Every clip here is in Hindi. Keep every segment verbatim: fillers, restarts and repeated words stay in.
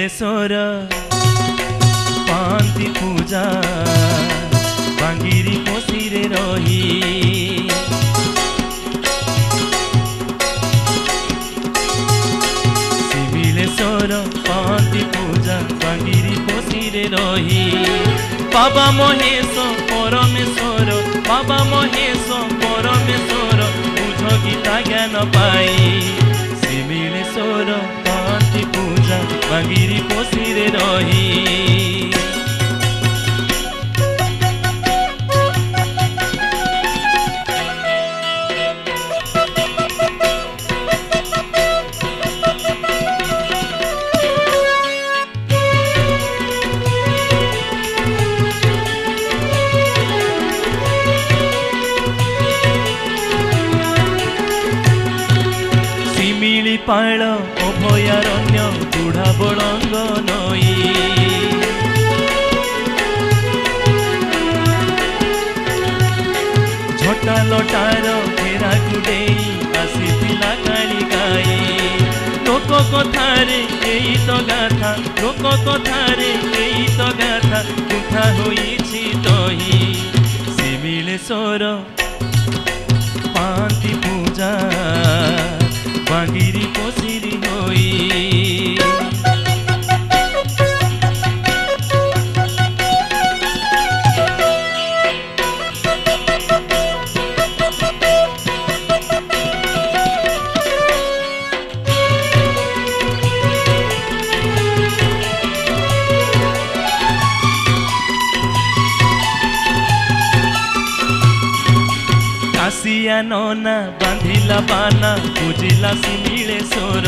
सिमिलेश्वर पांति पूजा बांगिरी पोसिरे रही सिमिलेश्वर पांति पूजा बांगिरी पोसिरे रही बाबा महेश परमेश्वर बाबा महेश परमेश्वर बुझ गीता ज्ञान पाई सिमिलेश्वर पांति पूजा बांगिरी पोसिरे रही पाल अभयारण्य बुढ़ा बड़ंग नई झटा लटार फेरा गुडे आसीथिला काली गाई लोक कथारे एई तो गाथा लोक कथारे एई तो गाथा गुंथा होईछि दही सिमिलेश्वर पांति पूजा बांगिरी पोसिरी होई कासिया नना बांधिला बाना पूजिला सिमिलेश्वर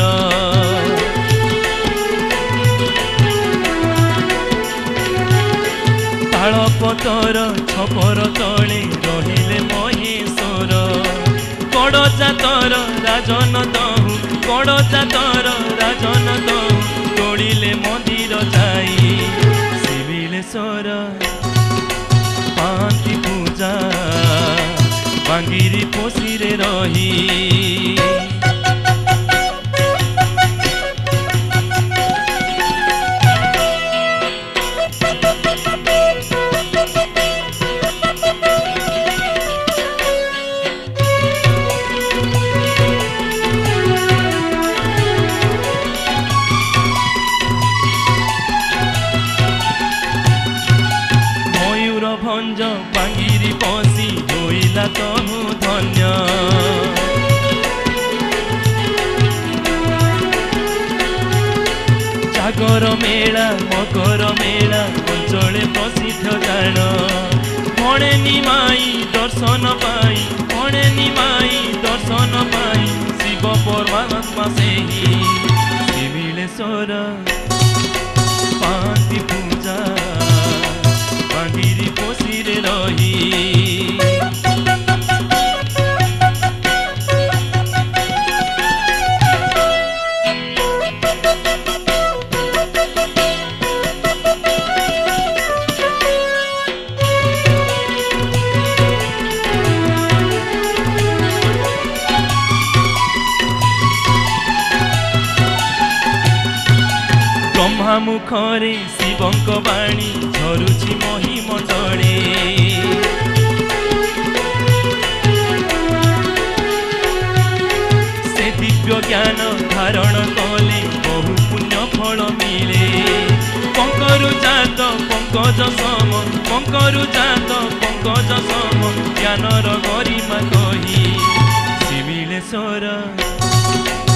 ताल पतर छपर तले रहिले महेश्वर कड़ जातर राजन दहु कड़ जातर राजन दहु तोड़िले मंदिर जाई सिमिलेश्वर पांति पूजा बांगिरी पोसिरे रही मयूर भंज बांगिरी पसी होइला तहु धन्य जागर मेला मकर मेला अंचले प्रसिद्ध जान मणे निमाई दर्शन पाई मणे निमाई दर्शन पाई शिव परमात्मा सेही सिमिलेश्वर पांति पूजा बांगिरी पोसिरे रही ब्रह्मा मुखरे शिवंक बाणी झरुछि महिमंडले से दिव्य ज्ञान धारण कले बहु पुण्य फल मिले पंकरु जात पंकज सम पंकरु जात पंकज सम ज्ञानर गरिमा कही सिमिलेश्वर